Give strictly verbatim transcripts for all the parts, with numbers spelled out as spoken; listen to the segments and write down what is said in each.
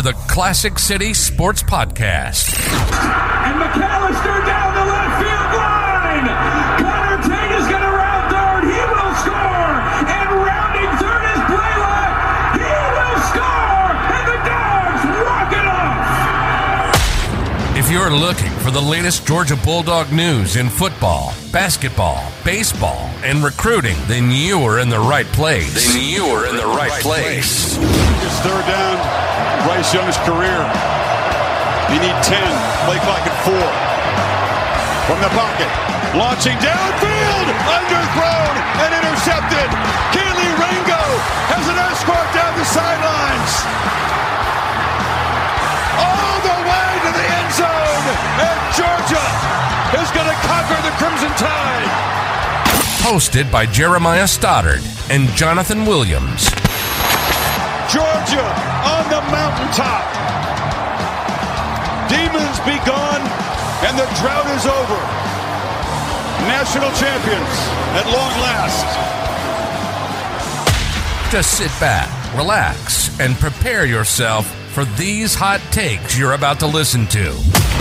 to the Classic City Sports Podcast. And McAllister down the left field line. Connor Tate is going to round third. He will score. And rounding third is Blaylock. He will score. And the Dogs walk it off. If you're looking for the latest Georgia Bulldog news in football, basketball, baseball, and recruiting, then you are in the right place. Then you are in the right place. It's third down, Bryce Young's career. You need ten, play clock at four. From the pocket, launching downfield, underthrown and intercepted. Kelee Ringo has an escort down the sidelines. All the way to the end zone, and Georgia is going to conquer the Crimson Tide. Hosted by Jeremiah Stoddard and Jonathan Williams. Georgia on the mountaintop. Demons be gone, and the drought is over. National champions at long last. Just sit back, relax, and prepare yourself for these hot takes you're about to listen to.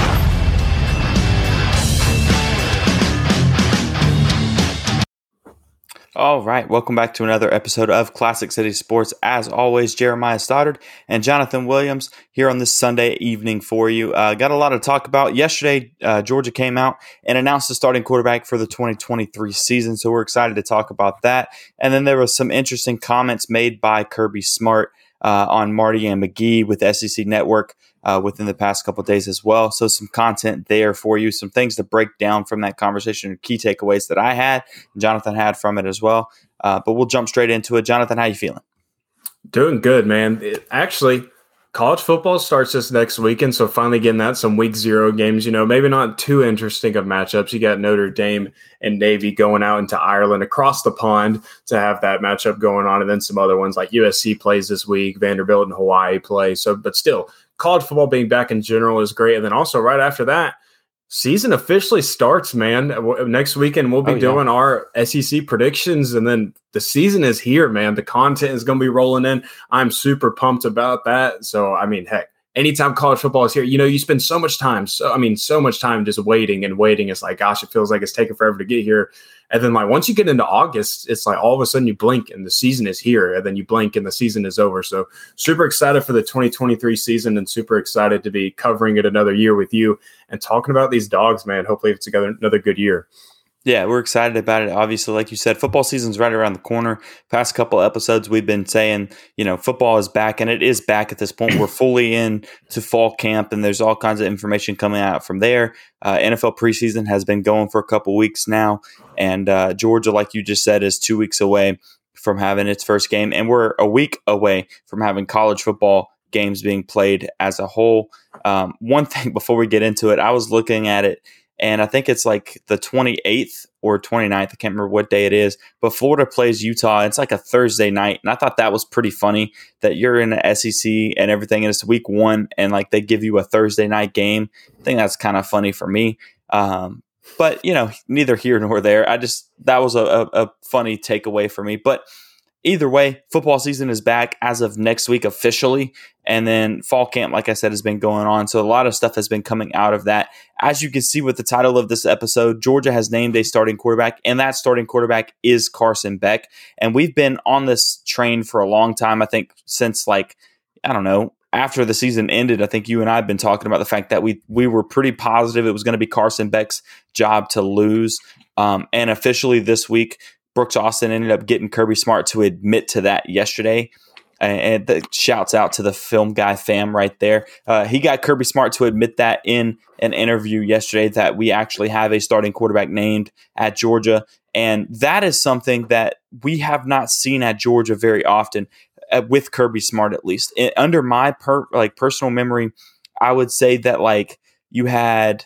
All right, welcome back to another episode of Classic City Sports. As always, Jeremiah Stoddard and Jonathan Williams here on this Sunday evening for you. Uh, got a lot to talk about. Yesterday, uh, Georgia came out and announced the starting quarterback for the twenty twenty-three season, so we're excited to talk about that. And then there was some interesting comments made by Kirby Smart uh, on Marty and McGee with S E C Network Uh, within the past couple of days as well. So some content there for you, some things to break down from that conversation, key takeaways that I had, and Jonathan had from it as well. Uh, but we'll jump straight into it. Jonathan, how you feeling? Doing good, man. It, actually, college football starts this next weekend, so finally getting that, some week zero games, you know, maybe not too interesting of matchups. You got Notre Dame and Navy going out into Ireland across the pond to have that matchup going on, and then some other ones like U S C plays this week, Vanderbilt and Hawaii play. So, but still, college football being back in general is great. And then also right after that, season officially starts, man. Next weekend, we'll be oh, yeah. doing our S E C predictions, and then the season is here, man. The content is going to be rolling in. I'm super pumped about that. So, I mean, heck, anytime college football is here, you know, you spend so much time. So, I mean, so much time just waiting and waiting. It's like, gosh, it feels like it's taking forever to get here. And then, like, once you get into August, it's like all of a sudden you blink and the season is here, and then you blink and the season is over. So super excited for the twenty twenty-three season, and super excited to be covering it another year with you and talking about these Dogs, man. Hopefully it's together another good year. Yeah, we're excited about it. Obviously, like you said, football season's right around the corner. Past couple episodes, we've been saying, you know, football is back, and it is back at this point. We're fully in to fall camp, and there's all kinds of information coming out from there. Uh, N F L preseason has been going for a couple weeks now, and uh, Georgia, like you just said, is two weeks away from having its first game, and we're a week away from having college football games being played as a whole. Um, one thing before we get into it, I was looking at it, and I think it's like the twenty-eighth or twenty-ninth. I can't remember what day it is. But Florida plays Utah. It's like a Thursday night. And I thought that was pretty funny that you're in the S E C and everything. And it's week one. And like they give you a Thursday night game. I think that's kind of funny for me. Um, but, you know, neither here nor there. I just, that was a, a, a funny takeaway for me. But either way, football season is back as of next week officially. And then fall camp, like I said, has been going on. So a lot of stuff has been coming out of that. As you can see with the title of this episode, Georgia has named a starting quarterback, and that starting quarterback is Carson Beck. And we've been on this train for a long time, I think, since like, I don't know, after the season ended. I think you and I have been talking about the fact that we we were pretty positive it was going to be Carson Beck's job to lose. Um, and officially this week, Brooks Austin ended up getting Kirby Smart to admit to that yesterday. And the shouts out to the Film Guy fam right there. Uh, he got Kirby Smart to admit that in an interview yesterday, that we actually have a starting quarterback named at Georgia. And that is something that we have not seen at Georgia very often, uh, with Kirby Smart at least. It, under my per, like personal memory, I would say that like you had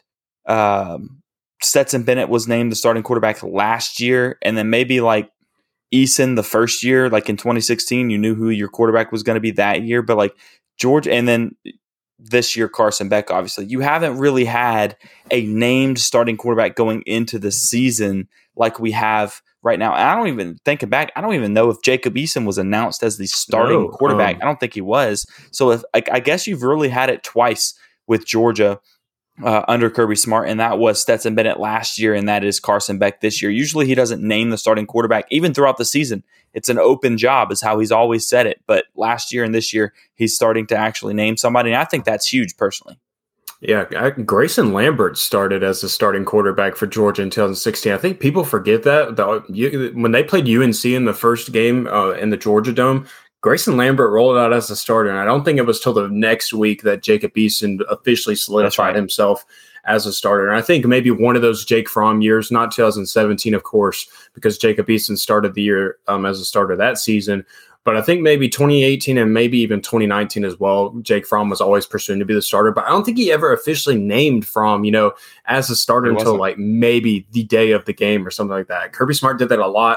um, Stetson Bennett was named the starting quarterback last year, and then maybe like Eason the first year, like in twenty sixteen, you knew who your quarterback was going to be that year. But like Georgia, and then this year Carson Beck, obviously, you haven't really had a named starting quarterback going into the season like we have right now. And I don't even, thinking back, I don't even know if Jacob Eason was announced as the starting No, quarterback. um, I don't think he was. So if, I, I guess you've really had it twice with Georgia uh, under Kirby Smart, and that was Stetson Bennett last year, and that is Carson Beck this year. Usually he doesn't name the starting quarterback, even throughout the season. It's an open job is how he's always said it. But last year and this year, he's starting to actually name somebody, and I think that's huge personally. Yeah, I, Grayson Lambert started as the starting quarterback for Georgia in twenty sixteen. I think people forget that. The, you, when they played U N C in the first game uh, in the Georgia Dome, Grayson Lambert rolled out as a starter, and I don't think it was till the next week that Jacob Eason officially solidified right. himself as a starter. And I think maybe one of those Jake Fromm years, not two thousand seventeen, of course, because Jacob Eason started the year um, as a starter that season. But I think maybe twenty eighteen and maybe even twenty nineteen as well, Jake Fromm was always pursuing to be the starter. But I don't think he ever officially named Fromm, you know, as a starter until like maybe the day of the game or something like that. Kirby Smart did that a lot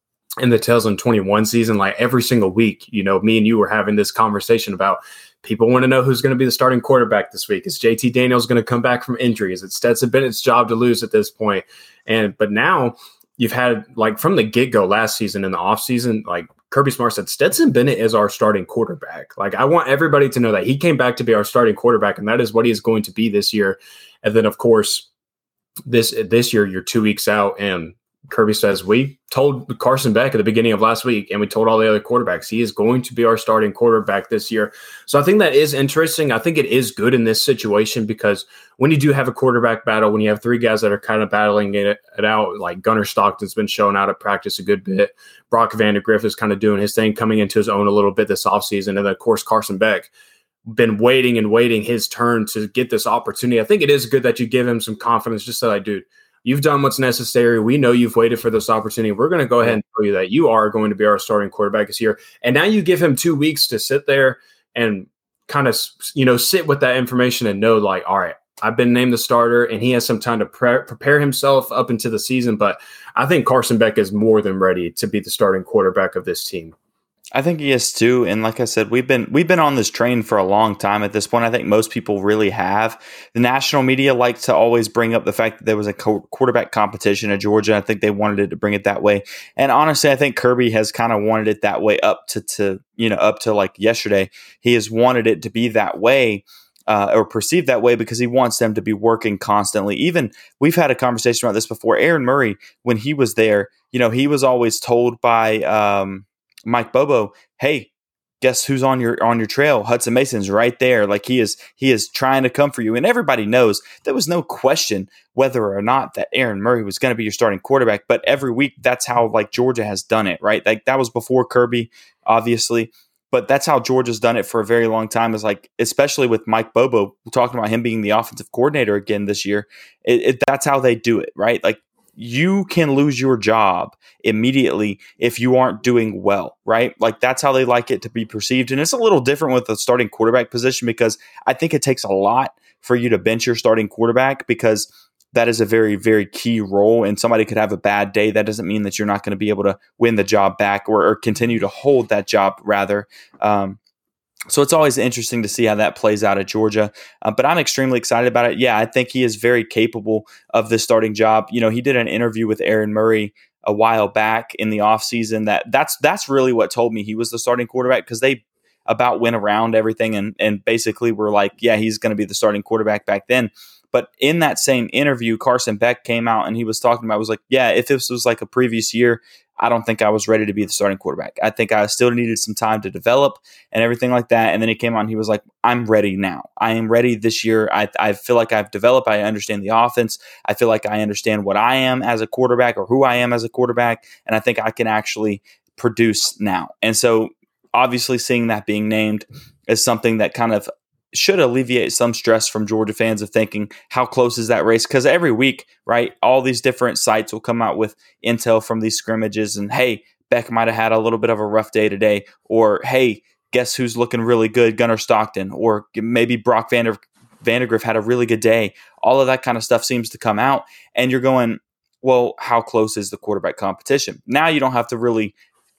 in the two thousand twenty-one season. Like every single week, you know, me and you were having this conversation about people want to know who's going to be the starting quarterback this week. Is J T Daniels going to come back from injury? Is it Stetson Bennett's job to lose at this point? And but now you've had, like, from the get-go last season in the offseason, like Kirby Smart said, Stetson Bennett is our starting quarterback. Like, I want everybody to know that he came back to be our starting quarterback, and that is what he is going to be this year. And then, of course, this this year, you're two weeks out, and Kirby says, we told Carson Beck at the beginning of last week, and we told all the other quarterbacks, he is going to be our starting quarterback this year. So I think that is interesting. I think it is good in this situation because when you do have a quarterback battle, when you have three guys that are kind of battling it, it out, like Gunnar Stockton's been showing out at practice a good bit. Brock Vandagriff is kind of doing his thing, coming into his own a little bit this offseason. And then, of course, Carson Beck been waiting and waiting his turn to get this opportunity. I think it is good that you give him some confidence, just so like, dude, you've done what's necessary. We know you've waited for this opportunity. We're going to go ahead and tell you that you are going to be our starting quarterback this year. And now you give him two weeks to sit there and kind of, you know, sit with that information and know, like, all right, I've been named the starter, and he has some time to pre- prepare himself up into the season. But I think Carson Beck is more than ready to be the starting quarterback of this team. I think he is too, and like I said, we've been we've been on this train for a long time at this point. I think most people really have. The national media likes to always bring up the fact that there was a co- quarterback competition at Georgia. I think they wanted it to bring it that way, and honestly, I think Kirby has kind of wanted it that way up to to you know up to like yesterday. He has wanted it to be that way. Uh, or perceived that way because he wants them to be working constantly. Even we've had a conversation about this before. Aaron Murray, when he was there, you know, he was always told by um, Mike Bobo, "Hey, guess who's on your on your trail? Hudson Mason's right there. Like he is he is trying to come for you." And everybody knows there was no question whether or not that Aaron Murray was going to be your starting quarterback. But every week, that's how like Georgia has done it, right? Like that was before Kirby, obviously. But that's how Georgia's done it for a very long time. Is like, especially with Mike Bobo, we're talking about him being the offensive coordinator again this year. It, it, that's how they do it, right? Like you can lose your job immediately if you aren't doing well, right? Like that's how they like it to be perceived. And it's a little different with the starting quarterback position because I think it takes a lot for you to bench your starting quarterback because that is a very, very key role, and somebody could have a bad day. That doesn't mean that you're not going to be able to win the job back or, or continue to hold that job, rather. Um, so it's always interesting to see how that plays out at Georgia. Uh, but I'm extremely excited about it. Yeah, I think he is very capable of this starting job. You know, he did an interview with Aaron Murray a while back in the offseason. That that's that's really what told me he was the starting quarterback because they about went around everything and and basically were like, yeah, he's going to be the starting quarterback back then. But in that same interview, Carson Beck came out and he was talking about, I was like, yeah, if this was like a previous year, I don't think I was ready to be the starting quarterback. I think I still needed some time to develop and everything like that. And then he came on and he was like, I'm ready now. I am ready this year. I, I feel like I've developed. I understand the offense. I feel like I understand what I am as a quarterback or who I am as a quarterback. And I think I can actually produce now. And so obviously seeing that being named is something that kind of should alleviate some stress from Georgia fans of thinking, how close is that race? Because every week, right, all these different sites will come out with intel from these scrimmages and, hey, Beck might have had a little bit of a rough day today, or, hey, guess who's looking really good, Gunnar Stockton, or maybe Brock Vander- Vandagriff had a really good day. All of that kind of stuff seems to come out, and you're going, well, how close is the quarterback competition? Now you don't have to really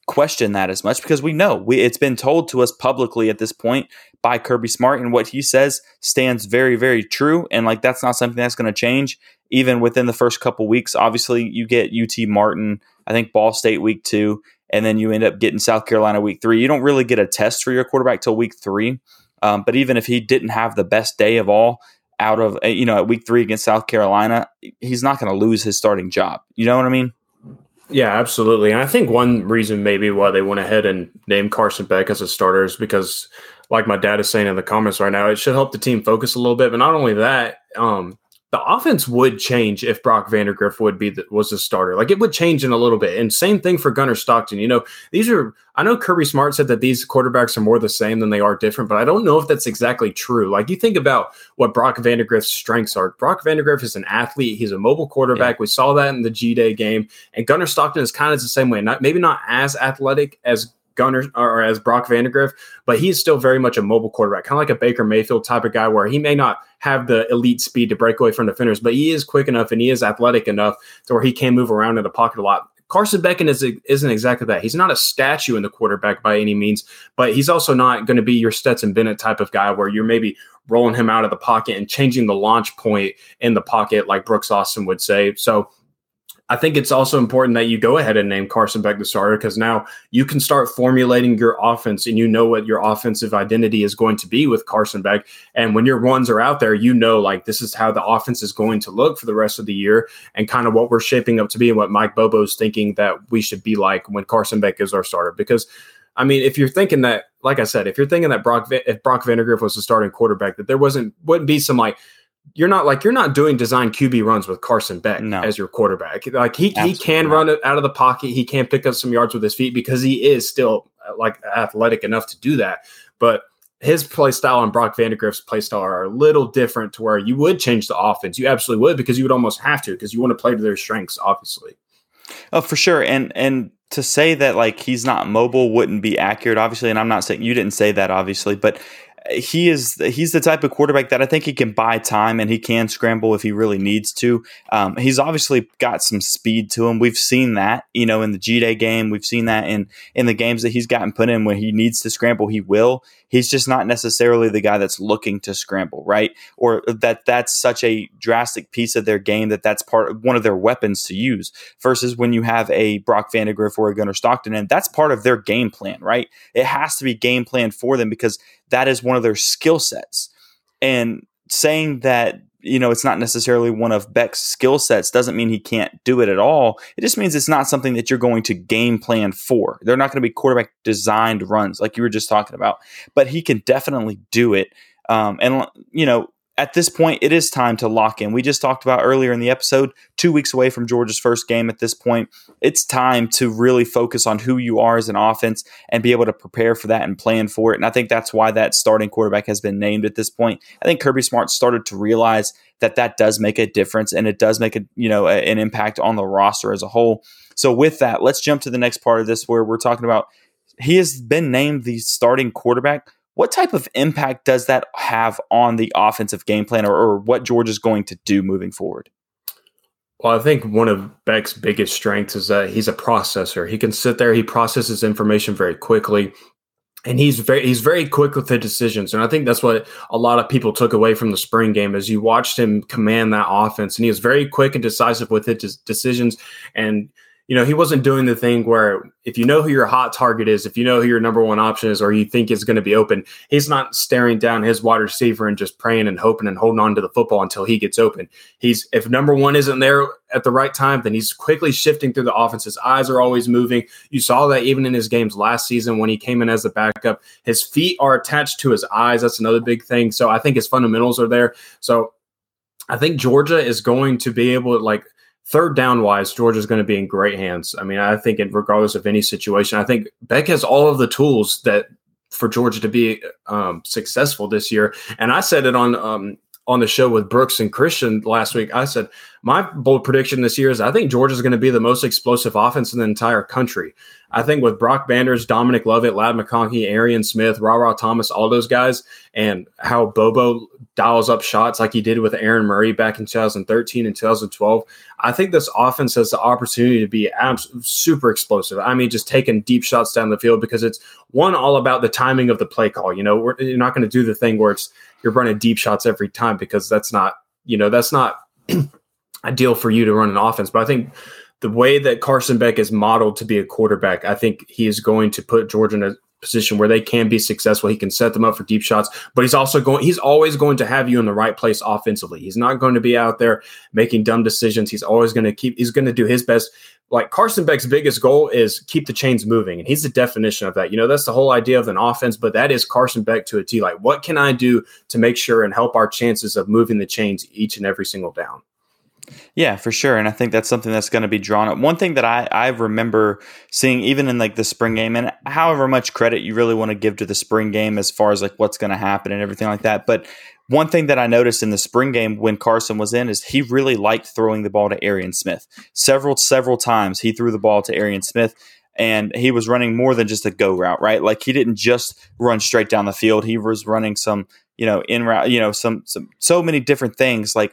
question that as much because we know we, it's been told to us publicly at this point by Kirby Smart, and what he says stands very, very true. And like, that's not something that's going to change even within the first couple weeks. Obviously you get U T Martin, I think Ball State week two, and then you end up getting South Carolina week three. You don't really get a test for your quarterback till week three. Um, but even if he didn't have the best day of all out of, you know, at week three against South Carolina, he's not going to lose his starting job. You know what I mean? Yeah, absolutely. And I think one reason maybe why they went ahead and named Carson Beck as a starter is because, like my dad is saying in the comments right now, it should help the team focus a little bit. But not only that, um, the offense would change if Brock Vandagriff would be the, was the starter. Like, it would change in a little bit. And same thing for Gunnar Stockton. You know, these are – I know Kirby Smart said that these quarterbacks are more the same than they are different, but I don't know if that's exactly true. Like, you think about what Brock Vandagriff's strengths are. Brock Vandagriff is an athlete. He's a mobile quarterback. Yeah. We saw that in the G-Day game. And Gunnar Stockton is kind of the same way. Not maybe not as athletic as Gunnar or as Brock Vandagriff, but he's still very much a mobile quarterback, kind of like a Baker Mayfield type of guy where he may not have the elite speed to break away from defenders, but he is quick enough and he is athletic enough to where he can move around in the pocket a lot. Carson Beck is, isn't exactly that. He's not a statue in the quarterback by any means, but he's also not going to be your Stetson Bennett type of guy where you're maybe rolling him out of the pocket and changing the launch point in the pocket like Brooks Austin would say. So I think it's also important that you go ahead and name Carson Beck the starter because now you can start formulating your offense and you know what your offensive identity is going to be with Carson Beck. And when your runs are out there, you know, like this is how the offense is going to look for the rest of the year and kind of what we're shaping up to be and what Mike Bobo's thinking that we should be like when Carson Beck is our starter. Because, I mean, if you're thinking that, like I said, if you're thinking that Brock, if Brock Vandagriff was the starting quarterback, that there wasn't, wouldn't be some like, You're not like you're not doing design Q B runs with Carson Beck no. as your quarterback. Like he Absolutely he can not. run it out of the pocket. He can pick up some yards with his feet because he is still like athletic enough to do that. But his play style and Brock Vandagriff's play style are a little different to where you would change the offense. You absolutely would because you would almost have to because you want to play to their strengths, obviously. Oh, for sure. And and to say that like he's not mobile wouldn't be accurate, obviously. And I'm not saying you didn't say that, obviously, but he is he's the type of quarterback that I think he can buy time and he can scramble if he really needs to. Um, he's obviously got some speed to him. We've seen that, you know, in the G-Day game. We've seen that in in the games that he's gotten put in when he needs to scramble, he will. He's just not necessarily the guy that's looking to scramble, right? Or that that's such a drastic piece of their game that that's part of one of their weapons to use versus when you have a Brock Vandagriff or a Gunnar Stockton, and that's part of their game plan, right? It has to be game plan for them because that is one of their skill sets. And saying that, you know, it's not necessarily one of Beck's skill sets doesn't mean he can't do it at all. It just means it's not something that you're going to game plan for. They're not going to be quarterback designed runs like you were just talking about, but he can definitely do it. Um, and, you know, at this point, it is time to lock in. We just talked about earlier in the episode, two weeks away from Georgia's first game at this point. It's time to really focus on who you are as an offense and be able to prepare for that and plan for it. And I think that's why that starting quarterback has been named at this point. I think Kirby Smart started to realize that that does make a difference and it does make a, you know, a, an impact on the roster as a whole. So with that, let's jump to the next part of this where we're talking about he has been named the starting quarterback. What type of impact does that have on the offensive game plan or, or what Georgia's going to do moving forward? Well, I think one of Beck's biggest strengths is that he's a processor. He can sit there, he processes information very quickly, and he's very he's very quick with the decisions. And I think that's what a lot of people took away from the spring game is you watched him command that offense, and he was very quick and decisive with his decisions. And you know, he wasn't doing the thing where if you know who your hot target is, if you know who your number one option is, or you think is going to be open, he's not staring down his wide receiver and just praying and hoping and holding on to the football until he gets open. He's if number one isn't there at the right time, then he's quickly shifting through the offense. His eyes are always moving. You saw that even in his games last season when he came in as the backup. His feet are attached to his eyes. That's another big thing. So I think his fundamentals are there. So I think Georgia is going to be able to like – third down wise, Georgia's going to be in great hands. I mean, I think it, regardless of any situation, I think Beck has all of the tools that for Georgia to be um, successful this year. And I said it on um, on the show with Brooks and Christian last week. I said, my bold prediction this year is I think Georgia's going to be the most explosive offense in the entire country. I think with Brock Banders, Dominic Lovett, Ladd McConkey, Arian Smith, Ra-Ra Thomas, all those guys, and how Bobo dials up shots like he did with Aaron Murray back in two thousand thirteen and two thousand twelve, I think this offense has the opportunity to be abs- super explosive. I mean, just taking deep shots down the field because it's, one, all about the timing of the play call. You know, we're, you're not going to do the thing where it's you're running deep shots every time because that's not, you know, that's not ideal for you to run an offense. But I think the way that Carson Beck is modeled to be a quarterback, I think he is going to put Georgia in a position where they can be successful. He can set them up for deep shots, but he's also going, he's always going to have you in the right place offensively. He's not going to be out there making dumb decisions. He's always going to keep, he's going to do his best. Like Carson Beck's biggest goal is keep the chains moving. And he's the definition of that. You know, that's the whole idea of an offense, but that is Carson Beck to a T. Like, what can I do to make sure and help our chances of moving the chains each and every single down? Yeah, for sure. And I think that's something that's going to be drawn up. One thing that I, I remember seeing even in like the spring game, and however much credit you really want to give to the spring game as far as like what's going to happen and everything like that. But one thing that I noticed in the spring game when Carson was in is he really liked throwing the ball to Arian Smith. Several, several times he threw the ball to Arian Smith. And he was running more than just a go route, right? Like he didn't just run straight down the field. He was running some, you know, in route, you know, some, some, so many different things. Like,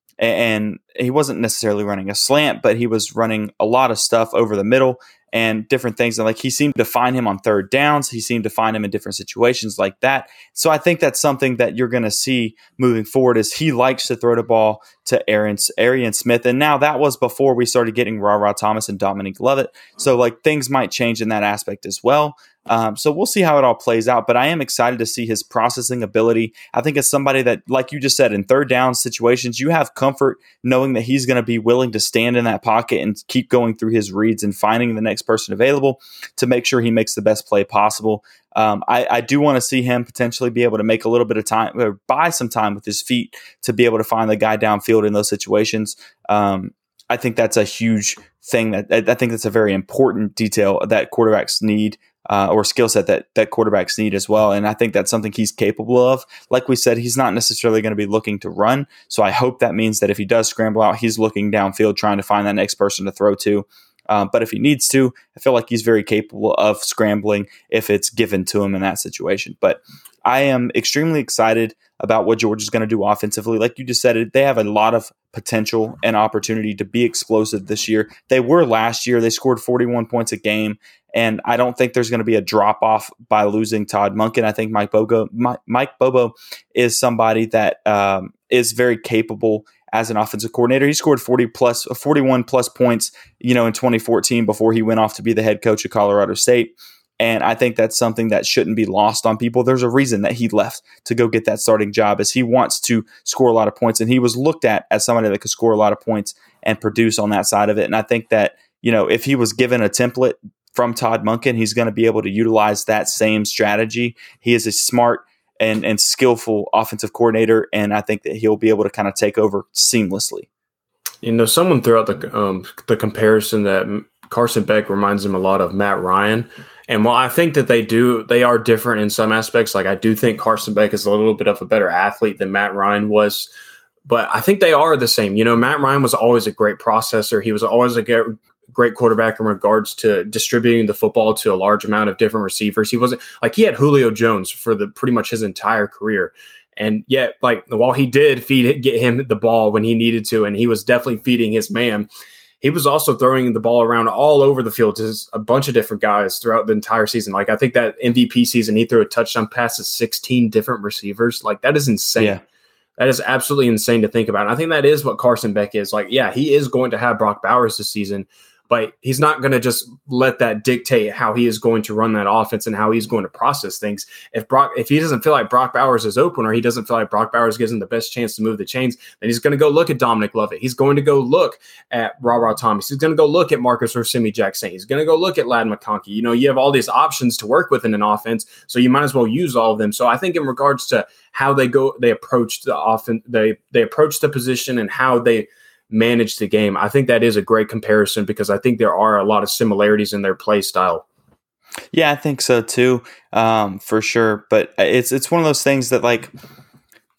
and he wasn't necessarily running a slant, but he was running a lot of stuff over the middle and different things. And like he seemed to find him on third downs. He seemed to find him in different situations like that. So I think that's something that you're going to see moving forward is he likes to throw the ball to Aaron, Arian Smith. And now that was before we started getting Ra-Ra Thomas and Dominic Lovett. So like things might change in that aspect as well. Um, so we'll see how it all plays out, but I am excited to see his processing ability. I think it's somebody that, like you just said, in third down situations, you have comfort knowing that he's going to be willing to stand in that pocket and keep going through his reads and finding the next person available to make sure he makes the best play possible. Um, I, I do want to see him potentially be able to make a little bit of time or buy some time with his feet to be able to find the guy downfield in those situations. Um, I think that's a huge thing that I think that's a very important detail that quarterbacks need. Uh, or skill set that that quarterbacks need as well. And I think that's something he's capable of. Like we said, he's not necessarily going to be looking to run. So I hope that means that if he does scramble out, he's looking downfield, trying to find that next person to throw to. Um, but if he needs to, I feel like he's very capable of scrambling if it's given to him in that situation. But I am extremely excited about what Georgia's going to do offensively. Like you just said, they have a lot of potential and opportunity to be explosive this year. They were last year. They scored forty-one points a game. And I don't think there's going to be a drop off by losing Todd Monken. I think Mike Bobo, Mike, Mike Bobo is somebody that um, is very capable as an offensive coordinator. He scored forty plus, forty-one plus points, you know, in twenty fourteen before he went off to be the head coach of Colorado State. And I think that's something that shouldn't be lost on people. There's a reason that he left to go get that starting job, is he wants to score a lot of points. And he was looked at as somebody that could score a lot of points and produce on that side of it. And I think that, you know, if he was given a template from Todd Monken, he's going to be able to utilize that same strategy. He is a smart and, and skillful offensive coordinator, and I think that he'll be able to kind of take over seamlessly. You know, someone threw out the um, the comparison that Carson Beck reminds him a lot of Matt Ryan. And while I think that they do, they are different in some aspects. Like I do think Carson Beck is a little bit of a better athlete than Matt Ryan was, but I think they are the same. You know, Matt Ryan was always a great processor. He was always a great great quarterback in regards to distributing the football to a large amount of different receivers. He wasn't like he had Julio Jones for the pretty much his entire career. And yet, like while he did feed get him the ball when he needed to, and he was definitely feeding his man, he was also throwing the ball around all over the field to a bunch of different guys throughout the entire season. Like I think that M V P season, he threw a touchdown pass to sixteen different receivers. Like that is insane. Yeah. That is absolutely insane to think about. And I think that is what Carson Beck is. Like, yeah, he is going to have Brock Bowers this season, but he's not going to just let that dictate how he is going to run that offense and how he's going to process things. If Brock, if he doesn't feel like Brock Bowers is open, or he doesn't feel like Brock Bowers gives him the best chance to move the chains, then he's going to go look at Dominic Lovett. He's going to go look at Ra-Ra Thomas. He's going to go look at Marcus Rosemi-Jacksaint. He's going to go look at Ladd McConkey. You know, you have all these options to work with in an offense, so you might as well use all of them. So I think in regards to how they go, they approach the offense, they they approach the position and how they manage the game, I think that is a great comparison, because I think there are a lot of similarities in their play style. Yeah, I think so too, um, for sure. But it's it's one of those things that, like,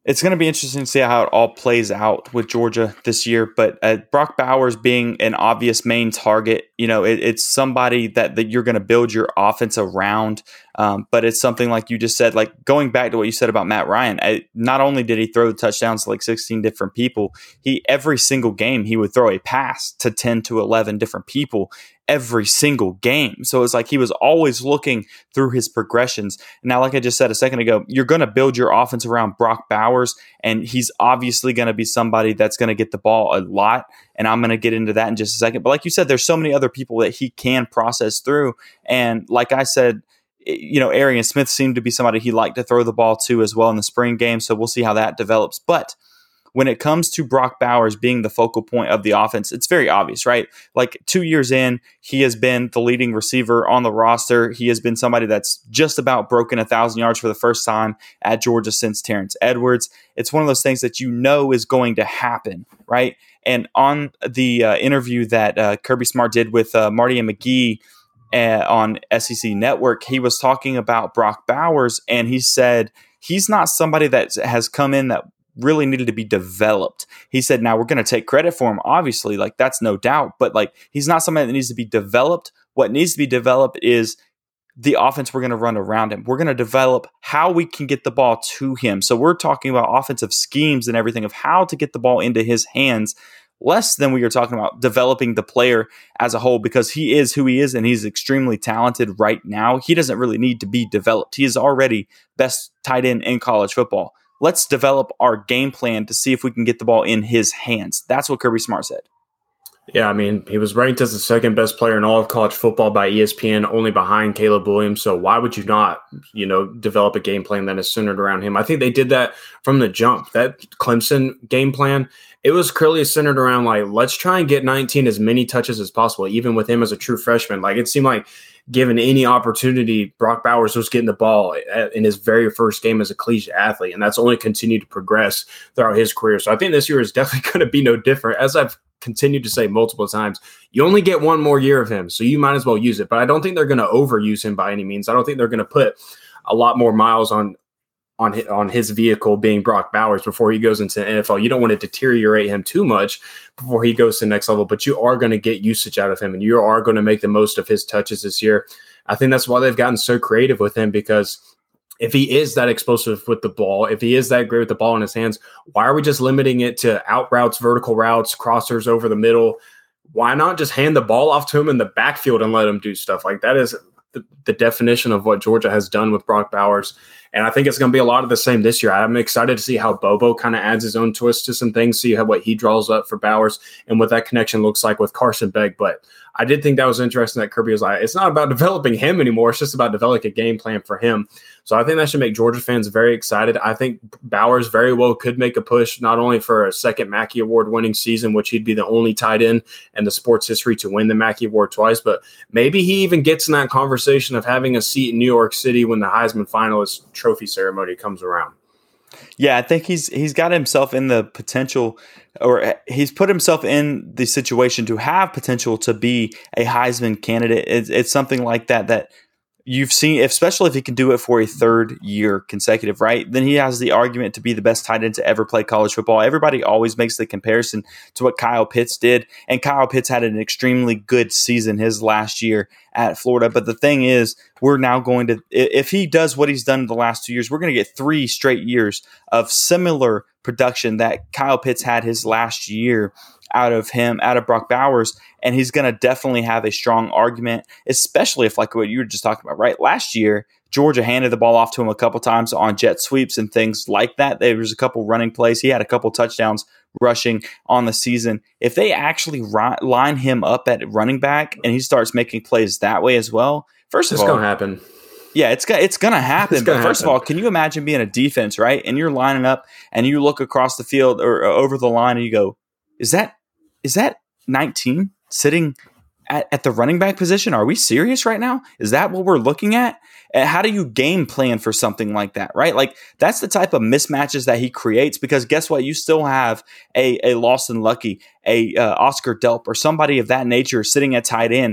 It's going to be interesting to see how it all plays out with Georgia this year. But uh, Brock Bowers being an obvious main target, you know, it, it's somebody that, that you're going to build your offense around. Um, but it's something like you just said, like going back to what you said about Matt Ryan. I, not only did he throw the touchdowns to like sixteen different people, he every single game he would throw a pass to ten to eleven different people every single game. So it's like he was always looking through his progressions. Now, like I just said a second ago, you're going to build your offense around Brock Bowers, and he's obviously going to be somebody that's going to get the ball a lot. And I'm going to get into that in just a second. But like you said, there's so many other people that he can process through. And like I said, you know, Arian Smith seemed to be somebody he liked to throw the ball to as well in the spring game. So we'll see how that develops. But when it comes to Brock Bowers being the focal point of the offense, it's very obvious, right? Like two years in, he has been the leading receiver on the roster. He has been somebody that's just about broken a thousand yards for the first time at Georgia since Terrence Edwards. It's one of those things that you know is going to happen, right? And on the uh, interview that uh, Kirby Smart did with uh, Marty and McGee uh, on S E C Network, he was talking about Brock Bowers, and he said he's not somebody that has come in that really needed to be developed. He said, now we're going to take credit for him, obviously, like that's no doubt, but like he's not somebody that needs to be developed. What needs to be developed is the offense we're going to run around him. We're going to develop how we can get the ball to him. So we're talking about offensive schemes and everything of how to get the ball into his hands, less than we are talking about developing the player as a whole, because he is who he is and he's extremely talented right now. He doesn't really need to be developed. He is already best tight end in college football. Let's develop our game plan to see if we can get the ball in his hands. That's what Kirby Smart said. Yeah, I mean, he was ranked as the second best player in all of college football by E S P N, only behind Caleb Williams. So why would you not, you know, develop a game plan that is centered around him? I think they did that from the jump. That Clemson game plan, it was clearly centered around, like, let's try and get nineteen as many touches as possible, even with him as a true freshman. Like, it seemed like given any opportunity, Brock Bowers was getting the ball in his very first game as a collegiate athlete, and that's only continued to progress throughout his career. So I think this year is definitely going to be no different. As I've continued to say multiple times, you only get one more year of him, so you might as well use it. But I don't think they're going to overuse him by any means. I don't think they're going to put a lot more miles on on his, on his vehicle being Brock Bowers before he goes into the N F L. You don't want to deteriorate him too much before he goes to the next level, but you are going to get usage out of him, and you are going to make the most of his touches this year. I think that's why they've gotten so creative with him, because if he is that explosive with the ball, if he is that great with the ball in his hands, why are we just limiting it to out routes, vertical routes, crossers over the middle? Why not just hand the ball off to him in the backfield and let him do stuff? Like, that is the, the definition of what Georgia has done with Brock Bowers. And I think it's going to be a lot of the same this year. I'm excited to see how Bobo kind of adds his own twist to some things, see how what he draws up for Bowers and what that connection looks like with Carson Beck. But I did think that was interesting that Kirby was like, it's not about developing him anymore. It's just about developing a game plan for him. So I think that should make Georgia fans very excited. I think Bowers very well could make a push, not only for a second Mackey Award winning season, which he'd be the only tight end in the sports history to win the Mackey Award twice, but maybe he even gets in that conversation of having a seat in New York City when the Heisman finalist trophy ceremony comes around. Yeah, I think he's he's got himself in the potential, or he's put himself in the situation to have potential to be a Heisman candidate. It's, it's something like that that you've seen, especially if he can do it for a third year consecutive, right? Then he has the argument to be the best tight end to ever play college football. Everybody always makes the comparison to what Kyle Pitts did, and Kyle Pitts had an extremely good season his last year at Florida. But the thing is, we're now going to, if he does what he's done in the last two years, we're going to get three straight years of similar production that Kyle Pitts had his last year out of him, out of Brock Bowers, and he's going to definitely have a strong argument, especially if, like what you were just talking about, right? Last year, Georgia handed the ball off to him a couple times on jet sweeps and things like that. There was a couple running plays. He had a couple touchdowns rushing on the season. If they actually ri- line him up at running back and he starts making plays that way as well, first it's of all, going to happen. Yeah, it's it's going to happen. Gonna but first happen. of all, can you imagine being a defense, right? And you're lining up and you look across the field or, or over the line and you go, is that is that nineteen sitting at, at the running back position? Are we serious right now? Is that what we're looking at? And how do you game plan for something like that, right? Like, that's the type of mismatches that he creates, because guess what? You still have a, a Lawson Lucky, a uh, Oscar Delp, or somebody of that nature sitting at tight end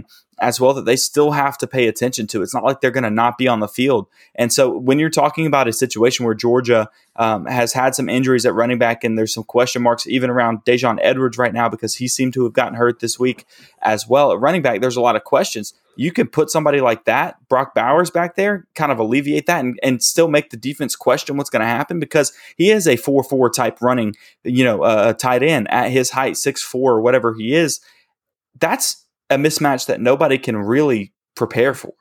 as well that they still have to pay attention to. It's not like they're going to not be on the field. And so when you're talking about a situation where Georgia um, has had some injuries at running back and there's some question marks even around Daijun Edwards right now because he seemed to have gotten hurt this week as well. At running back, there's a lot of questions. You can put somebody like that, Brock Bowers, back there, kind of alleviate that and, and still make the defense question what's going to happen because he is a four four type running, you know, uh, tight end at his height, six four or whatever he is. That's a mismatch that nobody can really prepare for.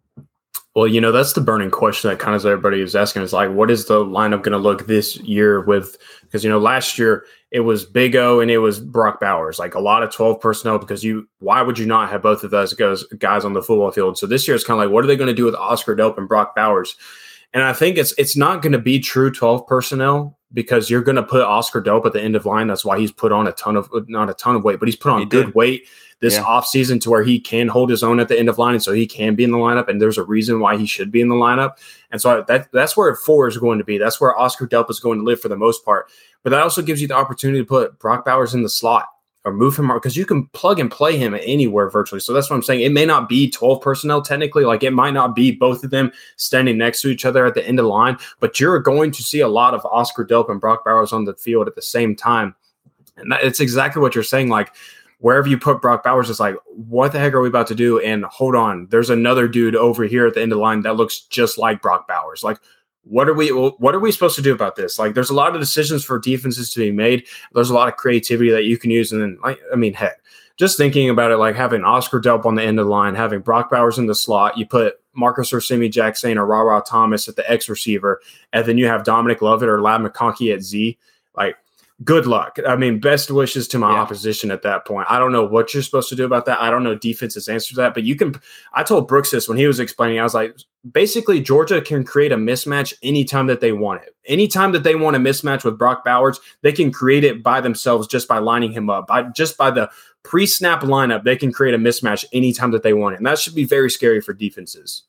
Well, you know, that's the burning question that kind of everybody is asking is like, what is the lineup going to look this year with, because, you know, last year it was Big O and it was Brock Bowers, like a lot of twelve personnel because you, why would you not have both of those guys, guys on the football field? So this year it's kind of like, what are they going to do with Oscar Delp and Brock Bowers? And I think it's, it's not going to be true twelve personnel because you're going to put Oscar Delp at the end of line. That's why he's put on a ton of, not a ton of weight, but he's put on he good did. weight this yeah. offseason to where he can hold his own at the end of line, and so he can be in the lineup, and there's a reason why he should be in the lineup. And so that that's where four is going to be. That's where Oscar Delp is going to live for the most part. But that also gives you the opportunity to put Brock Bowers in the slot or move him because you can plug and play him anywhere virtually. So that's what I'm saying. It may not be twelve personnel technically. Like it might not be both of them standing next to each other at the end of the line, but you're going to see a lot of Oscar Delp and Brock Bowers on the field at the same time. And that, it's exactly what you're saying. Like, wherever you put Brock Bowers, it's like, what the heck are we about to do? And hold on, there's another dude over here at the end of the line that looks just like Brock Bowers. Like, what are we what are we supposed to do about this? Like, there's a lot of decisions for defenses to be made. There's a lot of creativity that you can use. And then, like, I mean, heck, just thinking about it, like having Oscar Delp on the end of the line, having Brock Bowers in the slot, you put Marcus Orsimi-Jacksaint or Ra Ra Thomas at the X receiver, and then you have Dominic Lovett or Ladd McConkey at Z. Like, good luck. I mean, best wishes to my yeah. opposition at that point. I don't know what you're supposed to do about that. I don't know defense's answer to that, but you can – I told Brooks this when he was explaining. I was like, basically Georgia can create a mismatch anytime that they want it. Anytime that they want a mismatch with Brock Bowers, they can create it by themselves just by lining him up. By Just by the pre-snap lineup, they can create a mismatch anytime that they want it, and that should be very scary for defenses.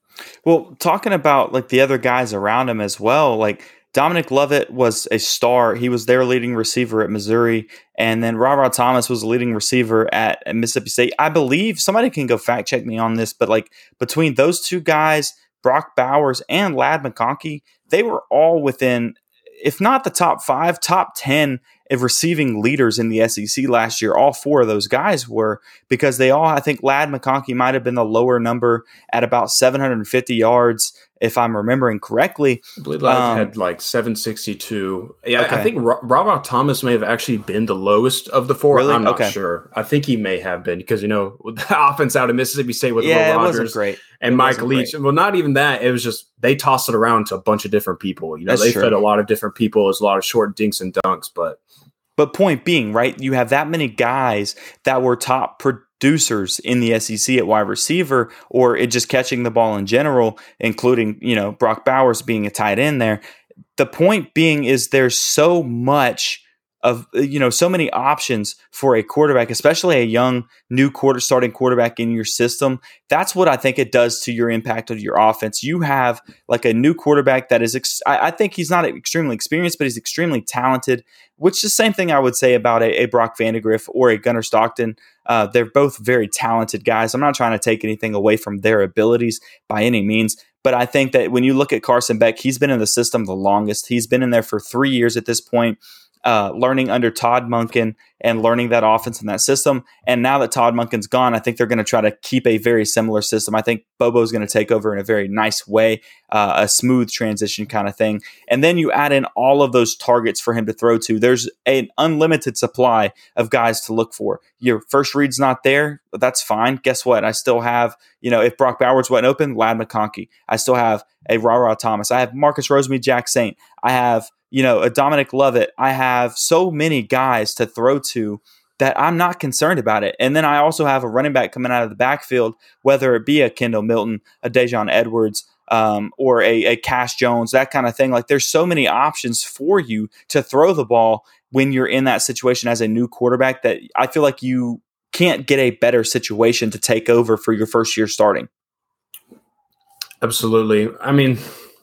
Well, talking about like the other guys around him as well, like – Dominic Lovett was a star. He was their leading receiver at Missouri. And then Ra Ra Thomas was the leading receiver at, at Mississippi State. I believe somebody can go fact check me on this, but like between those two guys, Brock Bowers and Ladd McConkey, they were all within, if not the top five, top ten of receiving leaders in the S E C last year. All four of those guys were, because they all, I think Ladd McConkey might have been the lower number at about seven hundred fifty yards, if I'm remembering correctly. I believe Ladd um, had like seven sixty-two. Yeah, okay. I think Ra Ra Thomas may have actually been the lowest of the four. Really? I'm not okay. sure. I think he may have been because, you know, the offense out of Mississippi State with yeah, Will Rogers it wasn't great. and it Mike Leach. Great. Well, not even that. It was just they tossed it around to a bunch of different people. You know, That's they true. fed a lot of different people. It was a lot of short dinks and dunks, but But point being, right, you have that many guys that were top producers in the S E C at wide receiver, or it just catching the ball in general, including, you know, Brock Bowers being a tight end there. The point being is there's so much of, you know, so many options for a quarterback, especially a young new quarter starting quarterback in your system. That's what I think it does to your impact of your offense. You have like a new quarterback that is, ex I, I think he's not extremely experienced, but he's extremely talented, which is the same thing I would say about a, a Brock Vandagriff or a Gunnar Stockton. Uh, they're both very talented guys. I'm not trying to take anything away from their abilities by any means, but I think that when you look at Carson Beck, he's been in the system the longest. He's been in there for three years at this point. Uh, learning under Todd Monken and learning that offense and that system. And now that Todd Monken's gone, I think they're going to try to keep a very similar system. I think Bobo's going to take over in a very nice way, uh, a smooth transition kind of thing. And then you add in all of those targets for him to throw to. There's an unlimited supply of guys to look for. Your first read's not there, but that's fine. Guess what? I still have, you know, if Brock Bowers wasn't open, Ladd McConkey. I still have a Ra Ra Thomas. I have Marcus Orsimi-Jacksaint. I have, you know, a Dominic Lovett. I have so many guys to throw to that I'm not concerned about it. And then I also have a running back coming out of the backfield, whether it be a Kendall Milton, a Daijun Edwards, um, or a, a Cash Jones, that kind of thing. Like, there's so many options for you to throw the ball when you're in that situation as a new quarterback that I feel like you can't get a better situation to take over for your first year starting. Absolutely. I mean,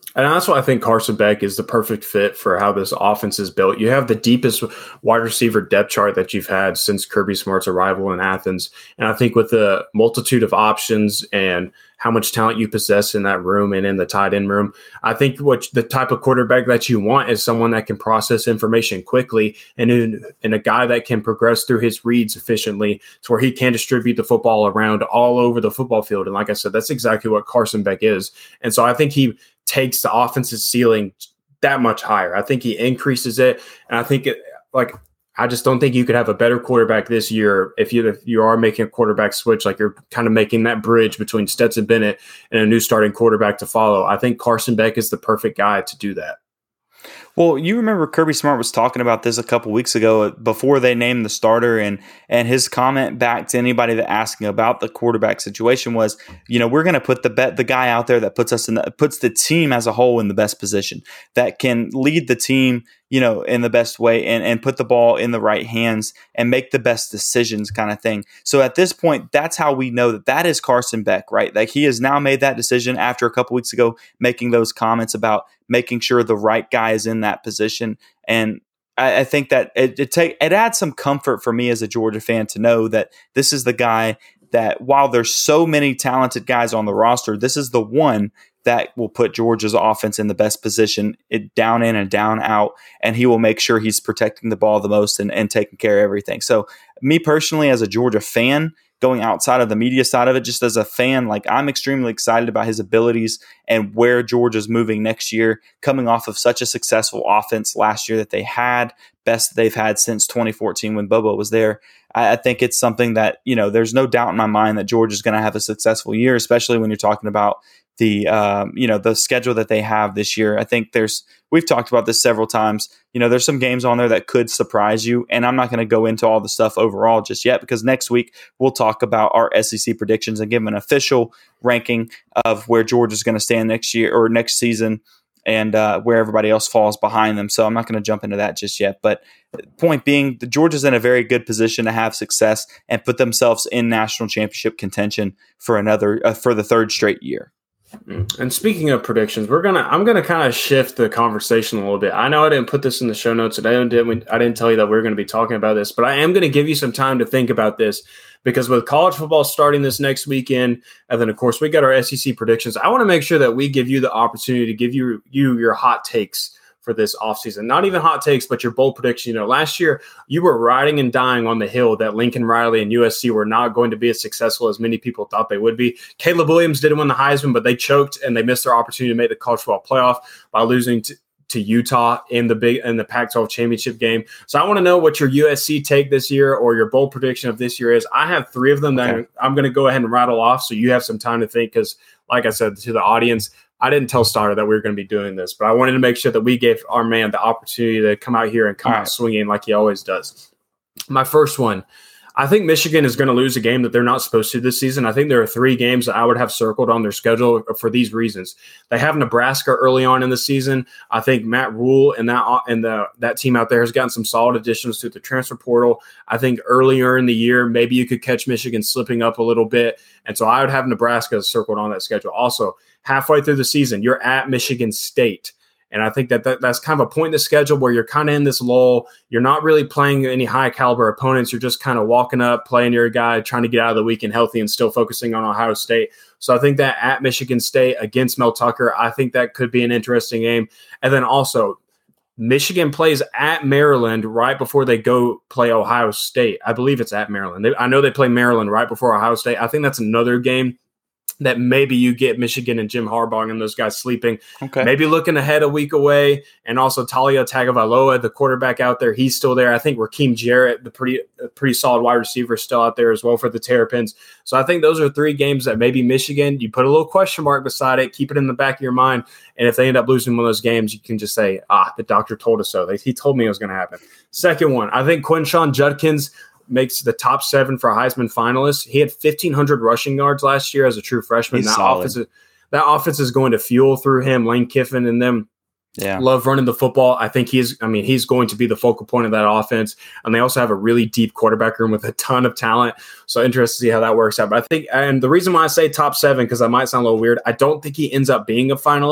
And that's why I think Carson Beck is the perfect fit for how this offense is built. You have the deepest wide receiver depth chart that you've had since Kirby Smart's arrival in Athens. And I think with the multitude of options and how much talent you possess in that room and in the tight end room, I think what the type of quarterback that you want is someone that can process information quickly and, in, and a guy that can progress through his reads efficiently to where he can distribute the football around all over the football field. And like I said, that's exactly what Carson Beck is. And so I think he takes the offensive ceiling that much higher. I think he increases it. And I think it, like, I just don't think you could have a better quarterback this year if you if you are making a quarterback switch, like you're kind of making that bridge between Stetson Bennett and a new starting quarterback to follow. I think Carson Beck is the perfect guy to do that. Well, you remember Kirby Smart was talking about this a couple weeks ago before they named the starter, and and his comment back to anybody that asking about the quarterback situation was, you know, we're going to put the bet the guy out there that puts us in the puts the team as a whole in the best position, that can lead the team, you know, in the best way and, and put the ball in the right hands and make the best decisions kind of thing. So at this point, that's how we know that that is Carson Beck, right? Like he has now made that decision after a couple weeks ago, making those comments about making sure the right guy is in that position. And I, I think that it, it, take, it adds some comfort for me as a Georgia fan to know that this is the guy that while there's so many talented guys on the roster, this is the one that will put Georgia's offense in the best position, it down in and down out, and he will make sure he's protecting the ball the most and, and taking care of everything. So me personally, as a Georgia fan, going outside of the media side of it, just as a fan, like I'm extremely excited about his abilities and where Georgia's moving next year, coming off of such a successful offense last year that they had, best they've had since twenty fourteen when Bobo was there. I, I think it's something that, you know, there's no doubt in my mind that Georgia's going to have a successful year, especially when you're talking about the, um, you know, the schedule that they have this year. I think there's, we've talked about this several times, you know, there's some games on there that could surprise you. And I'm not going to go into all the stuff overall just yet, because next week we'll talk about our S E C predictions and give an official ranking of where Georgia's going to stand next year or next season and uh, where everybody else falls behind them. So I'm not going to jump into that just yet. But point being, the Georgia's in a very good position to have success and put themselves in national championship contention for another, uh, for the third straight year. And speaking of predictions, we're gonna I'm gonna kind of shift the conversation a little bit. I know I didn't put this in the show notes, and I didn't I didn't tell you that we were going to be talking about this, but I am going to give you some time to think about this, because with college football starting this next weekend, and then of course we got our S E C predictions, I want to make sure that we give you the opportunity to give you you your hot takes for this offseason. Not even hot takes, but your bold prediction. You know, last year you were riding and dying on the hill that Lincoln Riley and U S C were not going to be as successful as many people thought they would be. Caleb Williams didn't win the Heisman, but they choked and they missed their opportunity to make the college football playoff by losing to, to Utah in the big in the Pac twelve championship game. So I want to know what your U S C take this year or your bold prediction of this year is. I have three of them that okay. I'm going to go ahead and rattle off, so you have some time to think, because like I said to the audience, I didn't tell Starter that we were going to be doing this, but I wanted to make sure that we gave our man the opportunity to come out here and come All out right. swinging like he always does. My first one, I think Michigan is going to lose a game that they're not supposed to this season. I think there are three games that I would have circled on their schedule for these reasons. They have Nebraska early on in the season. I think Matt Rule and that and the that team out there has gotten some solid additions through the transfer portal. I think earlier in the year, maybe you could catch Michigan slipping up a little bit. And so I would have Nebraska circled on that schedule. Also, halfway through the season, you're at Michigan State. And I think that, that that's kind of a point in the schedule where you're kind of in this lull. You're not really playing any high caliber opponents. You're just kind of walking up, playing your guy, trying to get out of the weekend healthy and still focusing on Ohio State. So I think that at Michigan State against Mel Tucker, I think that could be an interesting game. And then also Michigan plays at Maryland right before they go play Ohio State. I believe it's at Maryland. They, I know they play Maryland right before Ohio State. I think that's another game that maybe you get Michigan and Jim Harbaugh and those guys sleeping. Okay. Maybe looking ahead a week away. And also Talia Tagovailoa, the quarterback out there, he's still there. I think Raheem Jarrett, the pretty pretty solid wide receiver, is still out there as well for the Terrapins. So I think those are three games that maybe Michigan, you put a little question mark beside it, keep it in the back of your mind. And if they end up losing one of those games, you can just say, ah, the doctor told us so. He told me it was going to happen. Second one, I think Quinshon Judkins makes the top seven for Heisman finalists. He had fifteen hundred rushing yards last year as a true freshman. That offense, is, that offense is going to fuel through him. Lane Kiffin and them yeah. love running the football. I think he's, I mean, he's going to be the focal point of that offense. And they also have a really deep quarterback room with a ton of talent. So interested to see how that works out. But I think, and the reason why I say top seven, because I might sound a little weird, I don't think he ends up being a finalist,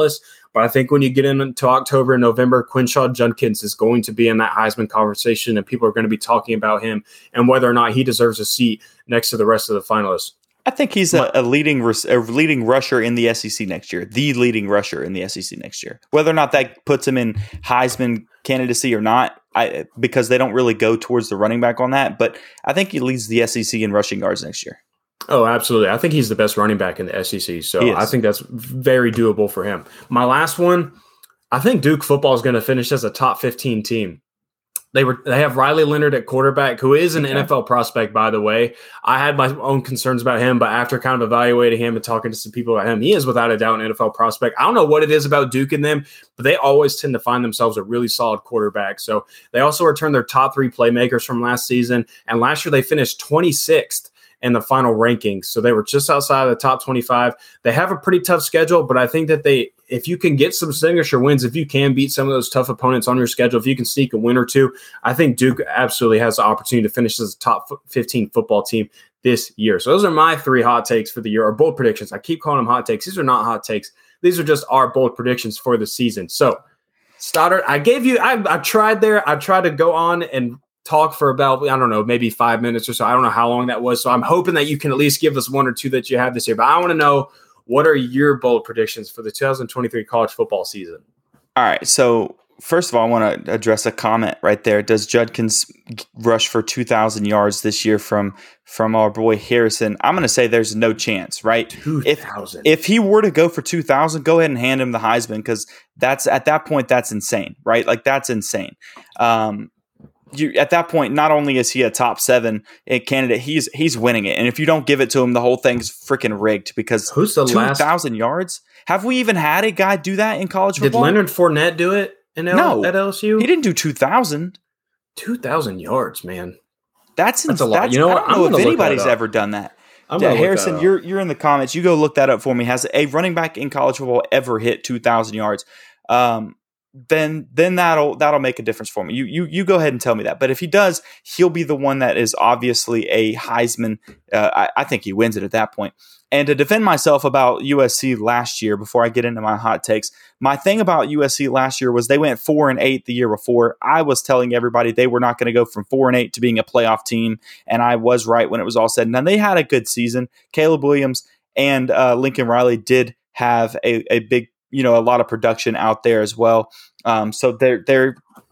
But I think when you get into October and November, Quinshon Judkins is going to be in that Heisman conversation, and people are going to be talking about him and whether or not he deserves a seat next to the rest of the finalists. I think he's a, a leading a leading rusher in the S E C next year, the leading rusher in the S E C next year. Whether or not that puts him in Heisman candidacy or not, I, because they don't really go towards the running back on that, but I think he leads the S E C in rushing yards next year. Oh, absolutely. I think he's the best running back in the S E C, so I think that's very doable for him. My last one, I think Duke football is going to finish as a top fifteen team. They were they have Riley Leonard at quarterback, who is an okay. N F L prospect, by the way. I had my own concerns about him, but after kind of evaluating him and talking to some people about him, he is without a doubt an N F L prospect. I don't know what it is about Duke and them, but they always tend to find themselves a really solid quarterback. So they also returned their top three playmakers from last season, and last year they finished twenty-sixth in the final rankings. So they were just outside of the top twenty-five. They have a pretty tough schedule, but I think that they if you can get some signature wins, if you can beat some of those tough opponents on your schedule, if you can sneak a win or two, I think Duke absolutely has the opportunity to finish as a top fifteen football team this year. So those are my three hot takes for the year, or bold predictions. I keep calling them hot takes. These are not hot takes. These are just our bold predictions for the season. So, Stoddard, I gave you, I, I tried there. I tried to go on and talk for about, I don't know, maybe five minutes or so. I don't know how long that was. So I'm hoping that you can at least give us one or two that you have this year. But I want to know, what are your bold predictions for the two thousand twenty-three college football season? All right. So first of all, I want to address a comment right there. Does Judkins rush for two thousand yards this year from from our boy Harrison? I'm going to say there's no chance, right? two thousand. If, if he were to go for two thousand, go ahead and hand him the Heisman, because that's at that point, that's insane, right? Like, that's insane. Um, You, at that point, not only is he a top seven candidate, he's he's winning it. And if you don't give it to him, the whole thing's freaking rigged, because who's the two thousand yards? Have we even had a guy do that in college football? Did Leonard Fournette do it in L- no, at L S U? He didn't do two thousand. two thousand yards, man. That's, that's a lot. That's, you know what? I don't know if if anybody's ever done that. I'm yeah, Harrison, you're you're in the comments. You go look that up for me. Has a running back in college football ever hit two thousand yards? Um, then then that'll that'll make a difference for me. You you you go ahead and tell me that. But if he does, he'll be the one that is obviously a Heisman. Uh, I, I think he wins it at that point. And to defend myself about U S C last year, before I get into my hot takes, my thing about U S C last year was they went four and eight the year before. I was telling everybody they were not going to go from four and eight to being a playoff team, and I was right when it was all said and done. They had a good season. Caleb Williams and uh, Lincoln Riley did have a, a big, you know, a lot of production out there as well. Um, so they're they're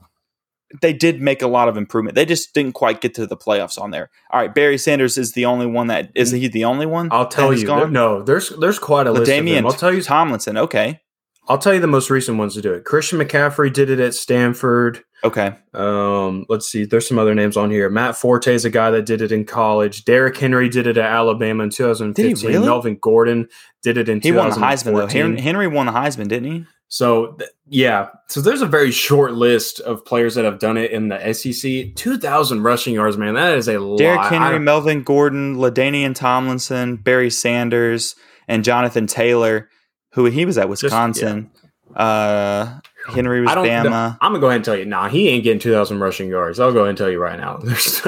they did make a lot of improvement. They just didn't quite get to the playoffs on there. All right, Barry Sanders is the only one that is he the only one? I'll tell you. There, no, there's there's quite a list of them. I'll tell you Tomlinson. Okay, I'll tell you the most recent ones to do it. Christian McCaffrey did it at Stanford. Okay. Um, let's see. There's some other names on here. Matt Forte is a guy that did it in college. Derrick Henry did it at Alabama in two thousand fifteen. Did he really? Melvin Gordon did it in he two thousand fourteen. He won the Heisman, though. Henry won the Heisman, didn't he? So, yeah. So there's a very short list of players that have done it in the S E C. two thousand rushing yards, man. That is a lot. Derrick Henry, Melvin Gordon, LaDainian Tomlinson, Barry Sanders, and Jonathan Taylor, who he was at Wisconsin. Just, yeah. uh, Henry was I don't, Bama. I'm going to go ahead and tell you, nah, he ain't getting two thousand rushing yards. I'll go ahead and tell you right now.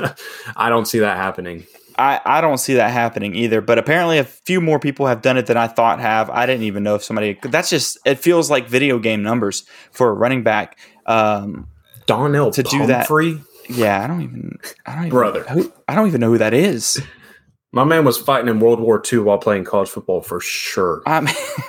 I don't see that happening. I, I don't see that happening either, but apparently a few more people have done it than I thought have. I didn't even know if somebody – that's just – it feels like video game numbers for a running back. Um, Donnell to Pumphrey? do that. Yeah, I don't even – I don't even Brother. Who, I don't even know who that is. My man was fighting in World War Two while playing college football for sure. I'm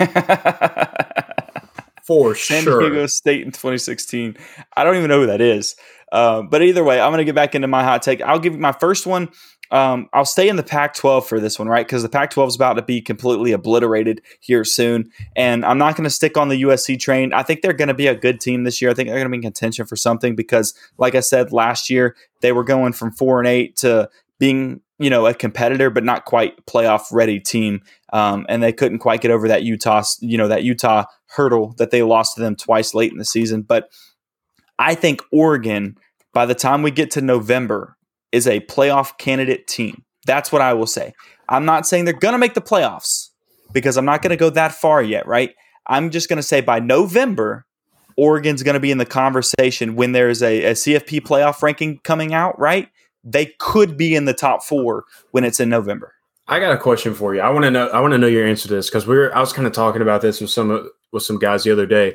for San sure. Diego State in twenty sixteen. I don't even know who that is. Uh, but either way, I'm going to get back into my hot take. I'll give you my first one. Um, I'll stay in the Pac twelve for this one, right? Because the Pac twelve is about to be completely obliterated here soon. And I'm not going to stick on the U S C train. I think they're going to be a good team this year. I think they're going to be in contention for something because, like I said, last year they were going from four and eight to being, you know, a competitor, but not quite playoff ready team. Um, and they couldn't quite get over that Utah, you know, that Utah hurdle that they lost to them twice late in the season. But I think Oregon, by the time we get to November, is a playoff candidate team. That's what I will say. I'm not saying they're going to make the playoffs because I'm not going to go that far yet, right? I'm just going to say by November, Oregon's going to be in the conversation when there's a, a C F P playoff ranking coming out, right? They could be in the top four when it's in November. I got a question for you. I want to know. I want to know your answer to this because we we're. I was kind of talking about this with some of with some guys the other day.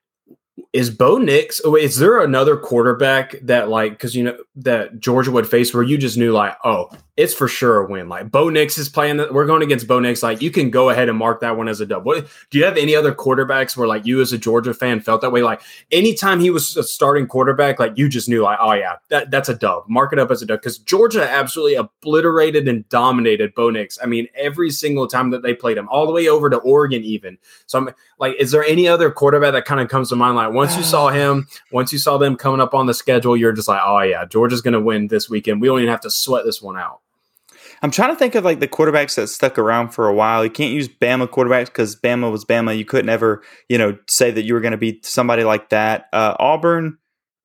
Is Bo Nix? Is there another quarterback that like because you know that Georgia would face where you just knew like, oh, it's for sure a win? Like Bo Nix is playing. The, we're going against Bo Nix. Like you can go ahead and mark that one as a dub. What do you have any other quarterbacks where like you as a Georgia fan felt that way? Like anytime he was a starting quarterback, like you just knew like, oh yeah, that, that's a dub. Mark it up as a dub because Georgia absolutely obliterated and dominated Bo Nix. I mean, every single time that they played him, all the way over to Oregon even. So I'm like, is there any other quarterback that kind of comes to mind? Like once you saw him, once you saw them coming up on the schedule, you're just like, oh yeah, Georgia's going to win this weekend. We don't even have to sweat this one out. I'm trying to think of like the quarterbacks that stuck around for a while. You can't use Bama quarterbacks because Bama was Bama. You couldn't ever, you know, say that you were going to beat somebody like that. Uh, Auburn,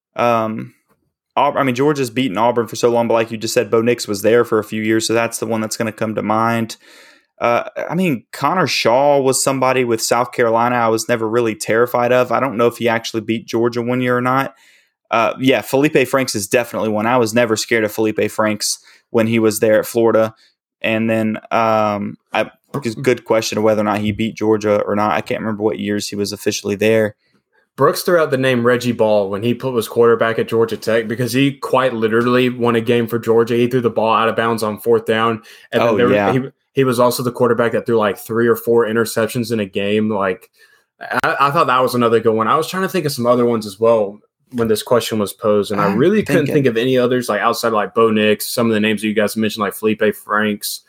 um, Auburn, I mean, Georgia's beaten Auburn for so long, but like you just said, Bo Nix was there for a few years, so that's the one that's going to come to mind. Uh, I mean, Connor Shaw was somebody with South Carolina I was never really terrified of. I don't know if he actually beat Georgia one year or not. Uh, yeah, Felipe Franks is definitely one. I was never scared of Felipe Franks when he was there at Florida. And then um, I, good question of whether or not he beat Georgia or not. I can't remember what years he was officially there. Brooks threw out the name Reggie Ball when he put was quarterback at Georgia Tech because he quite literally won a game for Georgia. He threw the ball out of bounds on fourth down. And oh, then there, yeah. he, he was also the quarterback that threw like three or four interceptions in a game. Like I, I thought that was another good one. I was trying to think of some other ones as well when this question was posed, and I really I'm couldn't thinking. think of any others like outside of like Bo Nix, some of the names that you guys mentioned, like Felipe Franks,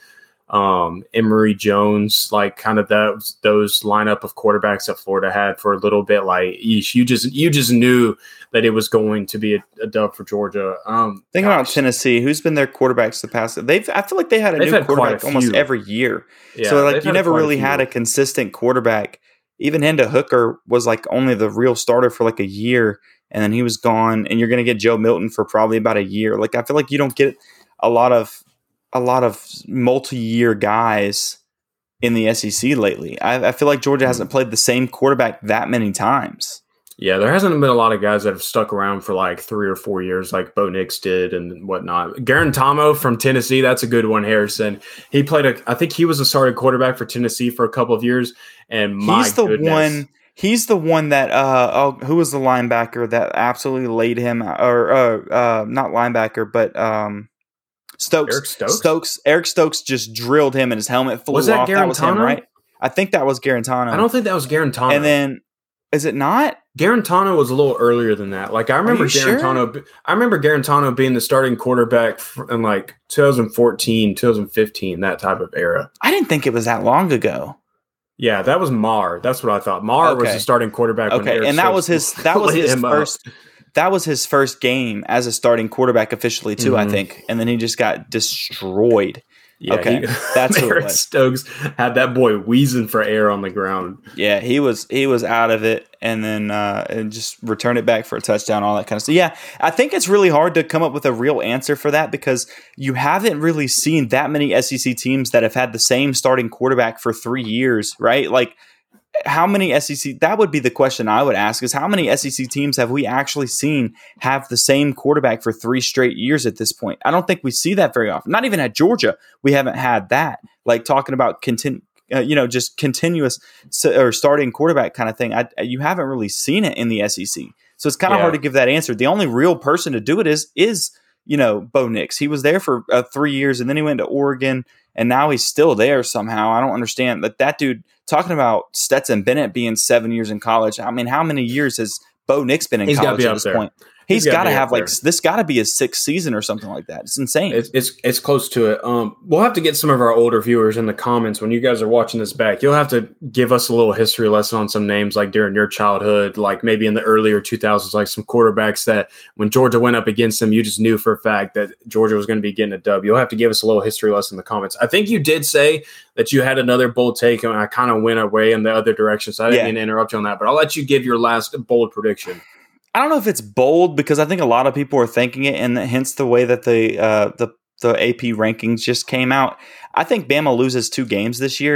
um, Emory Jones, like kind of those those lineup of quarterbacks that Florida had for a little bit. Like eesh, you just you just knew that it was going to be a, a dub for Georgia. Um, Think gosh. about Tennessee. Who's been their quarterbacks the past? They've I feel like they had a they've new had quarterback a almost every year. Yeah, so like you never really a had a consistent quarterback. Even Hendon Hooker was like only the real starter for like a year. And then he was gone, and you're going to get Joe Milton for probably about a year. Like I feel like you don't get a lot of a lot of multi-year guys in the S E C lately. I, I feel like Georgia hasn't played the same quarterback that many times. Yeah, there hasn't been a lot of guys that have stuck around for like three or four years, like Bo Nix did and whatnot. Guarantano from Tennessee, that's a good one. Harrison, he played a. I think he was a starting quarterback for Tennessee for a couple of years, and my he's the goodness. one. He's the one that, uh, oh, who was the linebacker that absolutely laid him, or uh, uh, not linebacker, but um, Stokes. Eric Stokes? Stokes. Eric Stokes just drilled him and his helmet flew was that off. Guarantano? That was him, right? I think that was Guarantano. I don't think that was Guarantano. And then, is it not? Guarantano was a little earlier than that. Like I remember Guarantano. Sure? I remember Guarantano being the starting quarterback in like twenty fourteen, twenty fifteen, that type of era. I didn't think it was that long ago. Yeah, that was Marr. That's what I thought. Marr okay. was the starting quarterback. Okay, when and that was his that was his first up. that was his first game as a starting quarterback officially too, mm-hmm. I think. And then he just got destroyed. Yeah, okay, he, that's who Eric it was. Stokes had that boy wheezing for air on the ground. Yeah, he was he was out of it, and then uh, and just returned it back for a touchdown, all that kind of stuff. Yeah, I think it's really hard to come up with a real answer for that because you haven't really seen that many S E C teams that have had the same starting quarterback for three years, right? Like, how many S E C? That would be the question I would ask: is how many S E C teams have we actually seen have the same quarterback for three straight years at this point? I don't think we see that very often. Not even at Georgia, we haven't had that. Like talking about continu- uh, you know, just continuous or starting quarterback kind of thing. I, you haven't really seen it in the S E C, so it's kind of yeah. hard to give that answer. The only real person to do it is is you know Bo Nix. He was there for uh, three years, and then he went to Oregon, and now he's still there somehow. I don't understand that. That dude. Talking about Stetson Bennett being seven years in college. I mean, how many years has Bo Nix been in He's college at this there. point? He's, He's got to have like this. Got to be his sixth season or something like that. It's insane. It's, it's it's close to it. Um, we'll have to get some of our older viewers in the comments when you guys are watching this back. You'll have to give us a little history lesson on some names like during your childhood, like maybe in the earlier two thousands, like some quarterbacks that when Georgia went up against them, you just knew for a fact that Georgia was going to be getting a dub. You'll have to give us a little history lesson in the comments. I think you did say that you had another bold take, and I kind of went away in the other direction, so I didn't yeah. mean to interrupt you on that. But I'll let you give your last bold prediction. I don't know if it's bold because I think a lot of people are thinking it, and hence the way that the uh, the the A P rankings just came out. I think Bama loses two games this year,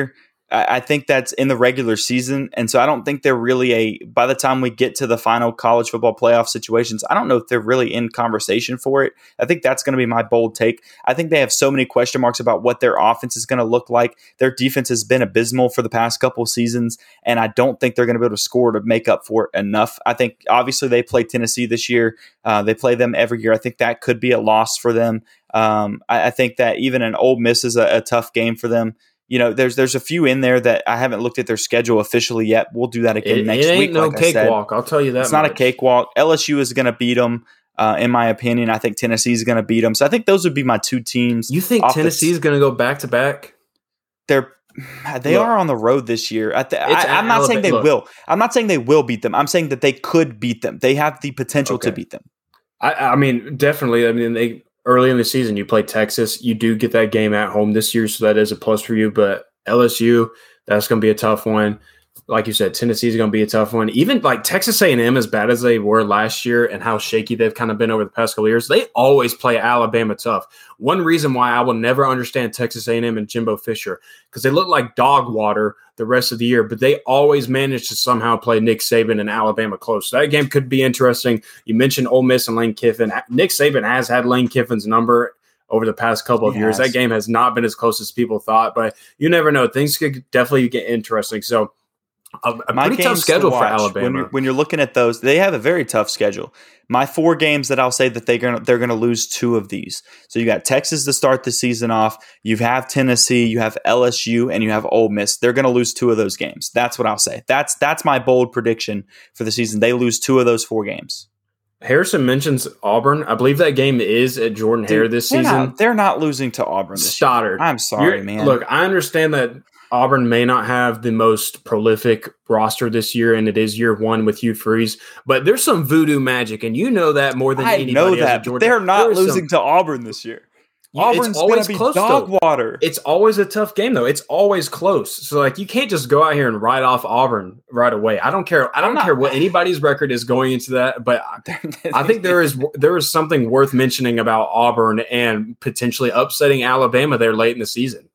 I think that's in the regular season. And so I don't think they're really a, by the time we get to the final college football playoff situations, I don't know if they're really in conversation for it. I think that's going to be my bold take. I think they have so many question marks about what their offense is going to look like. Their defense has been abysmal for the past couple of seasons, and I don't think they're going to be able to score to make up for it enough. I think obviously they play Tennessee this year. Uh, they play them every year. I think that could be a loss for them. Um, I, I think that even an Ole Miss is a, a tough game for them. You know, there's there's a few in there that I haven't looked at their schedule officially yet. We'll do that again it, next it ain't week. No like cakewalk, I'll tell you that. It's much. not a cakewalk. L S U is going to beat them, uh, in my opinion. I think Tennessee is going to beat them. So I think those would be my two teams. You think Tennessee is going to go back to back? They're they look, are on the road this year. I th- I, I'm not Alabama. saying they look, will. I'm not saying they will beat them. I'm saying that they could beat them. They have the potential okay. to beat them. I, I mean, definitely. I mean, they early in the season you play Texas. You do get that game at home this year, so that is a plus for you. But L S U, that's going to be a tough one. Like you said, Tennessee is going to be a tough one. Even like Texas A and M, as bad as they were last year and how shaky they've kind of been over the past couple of years, they always play Alabama tough. One reason why I will never understand Texas A and M and Jimbo Fisher, because they look like dog water the rest of the year, but they always manage to somehow play Nick Saban and Alabama close. So that game could be interesting. You mentioned Ole Miss and Lane Kiffin. Nick Saban has had Lane Kiffin's number over the past couple of he years. has. That game has not been as close as people thought, but you never know. Things could definitely get interesting. So a, a pretty tough schedule to for Alabama. When you're, when you're looking at those, they have a very tough schedule. My four games that I'll say that they're gonna they're gonna lose two of these. So you got Texas to start the season off. You have Tennessee, you have L S U, and you have Ole Miss. They're gonna lose two of those games. That's what I'll say. That's that's my bold prediction for the season. They lose two of those four games. Harrison mentions Auburn. I believe that game is at Jordan Hare this they're season. Not, they're not losing to Auburn this Stoddard. year. I'm sorry, You're, man. Look, I understand that Auburn may not have the most prolific roster this year, and it is year one with Hugh Freeze, but there's some voodoo magic, and you know that more than I anybody. know that. But they're not there losing some, to Auburn this year. Yeah, Auburn's always be close, dog though. water. It's always a tough game, though. It's always close. So, like, you can't just go out here and write off Auburn right away. I don't care. I don't not, care what anybody's record is going into that, but I think there is there is something worth mentioning about Auburn and potentially upsetting Alabama there late in the season.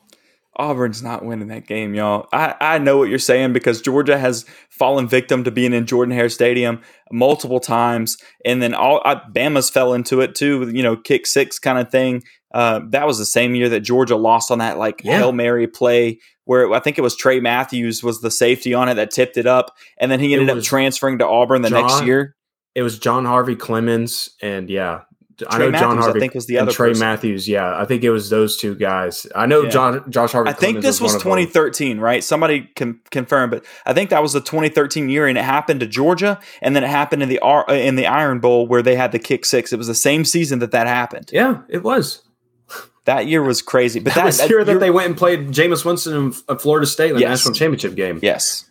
Auburn's not winning that game, y'all. I, I know what you're saying because Georgia has fallen victim to being in Jordan Hare Stadium multiple times, and then all I, Bama's fell into it too. You know, kick six kind of thing. Uh, that was the same year that Georgia lost on that like yeah. Hail Mary play where I think it was Trey Matthews was the safety on it that tipped it up, and then he ended up transferring to Auburn the John, next year. It was John Harvey Clemens, and yeah. Trey I know Matthews, John Harvey I think was the other Trey person. Matthews. Yeah, I think it was those two guys. I know yeah. John Josh Harvey. I think Clemens this was, was twenty thirteen, right? Somebody can confirm, but I think that was the twenty thirteen year, and it happened to Georgia, and then it happened in the in the Iron Bowl where they had the kick six. It was the same season that that happened. Yeah, it was. That year was crazy, but that, that was the year that they went and played Jameis Winston in Florida State in the yes. national championship game. Yes.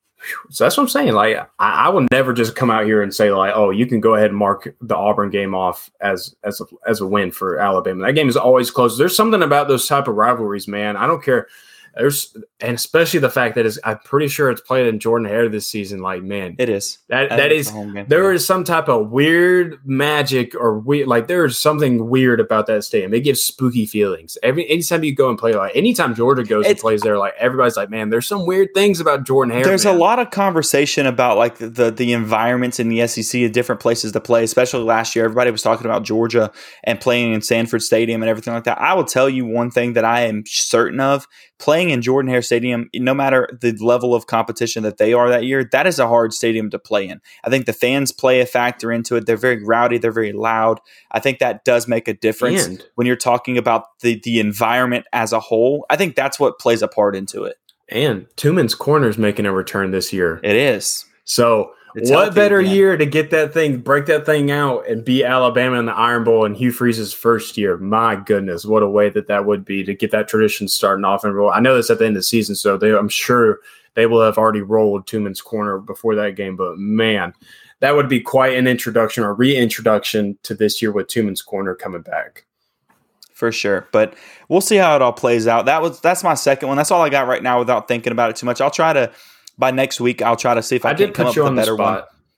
So that's what I'm saying. Like, I, I will never just come out here and say like, "Oh, you can go ahead and mark the Auburn game off as as a, as a win for Alabama." That game is always close. There's something about those type of rivalries, man. I don't care. There's and especially the fact that is I'm pretty sure it's played in Jordan Hare this season. Like, man, it is that that is there is some type of weird magic or weird like there is something weird about that stadium. It gives spooky feelings. Every anytime you go and play, like anytime Georgia goes it's, and plays there, like everybody's like, man, there's some weird things about Jordan Hare. There's man. a lot of conversation about like the the environments in the S E C, different places to play. Especially last year, everybody was talking about Georgia and playing in Sanford Stadium and everything like that. I will tell you one thing that I am certain of. Playing in Jordan Hare Stadium, no matter the level of competition that they are that year, that is a hard stadium to play in. I think the fans play a factor into it. They're very rowdy. They're very loud. I think that does make a difference and when you're talking about the, the environment as a whole. I think that's what plays a part into it. And Tuman's Corner is making a return this year. It is. So It's what healthy, better man. year to get that thing, break that thing out, and beat Alabama in the Iron Bowl in Hugh Freeze's first year? My goodness, what a way that that would be to get that tradition starting off and roll. I know that's at the end of the season, so they, I'm sure they will have already rolled Tuman's Corner before that game. But man, that would be quite an introduction or reintroduction to this year with Tuman's Corner coming back. For sure, but we'll see how it all plays out. That was that's my second one. That's all I got right now without thinking about it too much. I'll try to. By next week, I'll try to see if I, I can come up with a better one.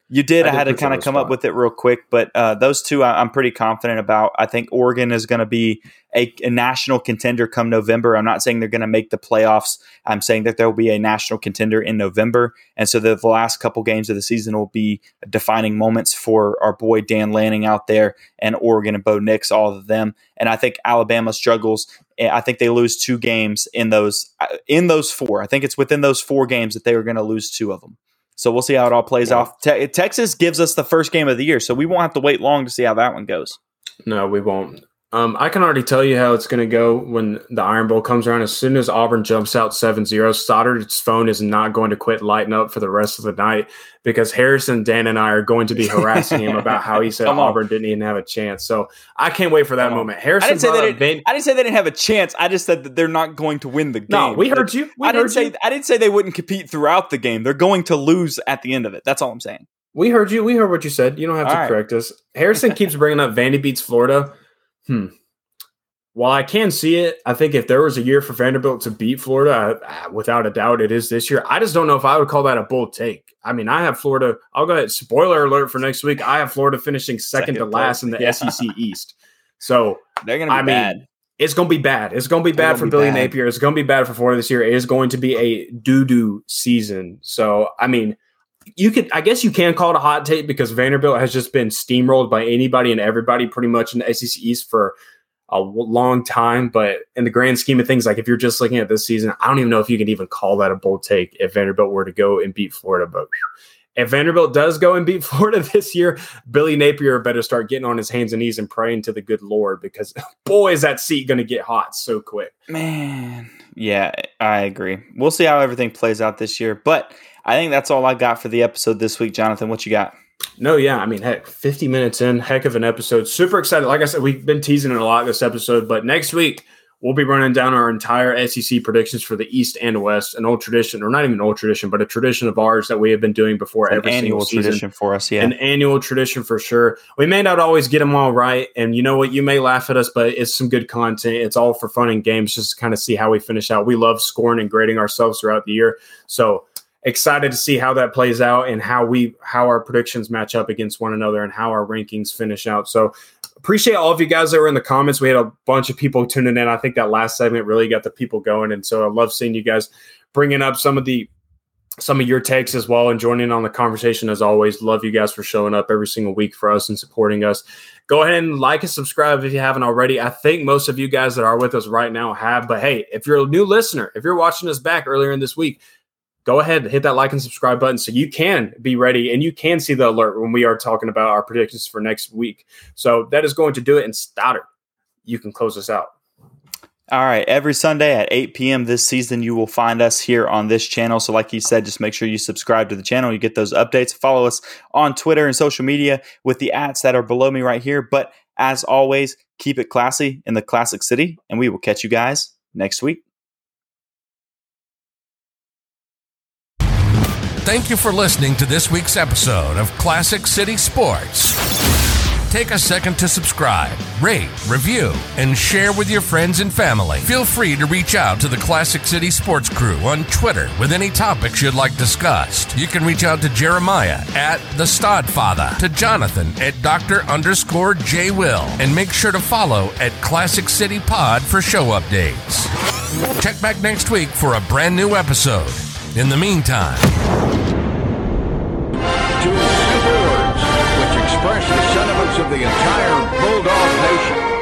You did. I, I had to kind of come up with it real quick, but uh, those two I, I'm pretty confident about. I think Oregon is going to be a, a national contender come November. I'm not saying they're going to make the playoffs. I'm saying that there will be a national contender in November. And so the, the last couple games of the season will be defining moments for our boy Dan Lanning out there and Oregon and Bo Nix, all of them. And I think Alabama struggles. I think they lose two games in those in those four. I think it's within those four games that they are going to lose two of them. So we'll see how it all plays yeah. off. Te- Texas gives us the first game of the year, so we won't have to wait long to see how that one goes. No, we won't. Um, I can already tell you how it's going to go when the Iron Bowl comes around. As soon as Auburn jumps out seven zero, Stoddard's phone is not going to quit lighting up for the rest of the night because Harrison, Dan, and I are going to be harassing him about how he said Auburn didn't even have a chance. So I can't wait for that Come moment. Harrison, I didn't, say they didn't, Van- I didn't say they didn't have a chance. I just said that they're not going to win the game. No, we heard you. We I, heard didn't say, you. I didn't say they wouldn't compete throughout the game. They're going to lose at the end of it. That's all I'm saying. We heard you. We heard what you said. You don't have all to right. correct us. Harrison keeps bringing up Vandy beats Florida. Hmm. While I can see it, I think if there was a year for Vanderbilt to beat Florida, uh, without a doubt, it is this year. I just don't know if I would call that a bold take. I mean, I have Florida. I'll go ahead. Spoiler alert for next week. I have Florida finishing second, second to last in the yeah. S E C East. So they're going to be I bad. Mean, it's going to be bad. It's going to be bad for be Billy bad. Napier. It's going to be bad for Florida this year. It is going to be a doo-doo season. So, I mean, you could, I guess you can call it a hot take because Vanderbilt has just been steamrolled by anybody and everybody pretty much in the S E C East for a long time, but in the grand scheme of things, like if you're just looking at this season, I don't even know if you can even call that a bold take if Vanderbilt were to go and beat Florida. But if Vanderbilt does go and beat Florida this year, Billy Napier better start getting on his hands and knees and praying to the good Lord because boy, is that seat going to get hot so quick. Man, yeah, I agree. We'll see how everything plays out this year, but I think that's all I got for the episode this week. Jonathan, what you got? No, yeah. I mean, heck, fifty minutes in, heck of an episode. Super excited. Like I said, we've been teasing it a lot this episode, but next week we'll be running down our entire S E C predictions for the East and West, an old tradition, or not even an old tradition, but a tradition of ours that we have been doing before an every annual single season. Tradition for us, yeah. An annual tradition for sure. We may not always get them all right, and you know what? You may laugh at us, but it's some good content. It's all for fun and games, just to kind of see how we finish out. We love scoring and grading ourselves throughout the year, so excited to see how that plays out and how we how our predictions match up against one another and how our rankings finish out. So appreciate all of you guys that were in the comments. We had a bunch of people tuning in. I think that last segment really got the people going. And so I love seeing you guys bringing up some of the some of your takes as well and joining on the conversation as always. Love you guys for showing up every single week for us and supporting us. Go ahead and like and subscribe if you haven't already. I think most of you guys that are with us right now have. But hey, if you're a new listener, if you're watching us back earlier in this week, go ahead and hit that like and subscribe button so you can be ready and you can see the alert when we are talking about our predictions for next week. So that is going to do it. And Stoddard, you can close us out. All right. Every Sunday at eight p.m. this season, you will find us here on this channel. So like you said, just make sure you subscribe to the channel. You get those updates. Follow us on Twitter and social media with the ads that are below me right here. But as always, keep it classy in the Classic City, and we will catch you guys next week. Thank you for listening to this week's episode of Classic City Sports. Take a second to subscribe, rate, review, and share with your friends and family. Feel free to reach out to the Classic City Sports crew on Twitter with any topics you'd like discussed. You can reach out to Jeremiah at the Stodfather, to Jonathan at Doctor underscore J Will, and make sure to follow at Classic City Pod for show updates. Check back next week for a brand new episode. In the meantime, two simple words which express the sentiments of the entire Bulldog Nation.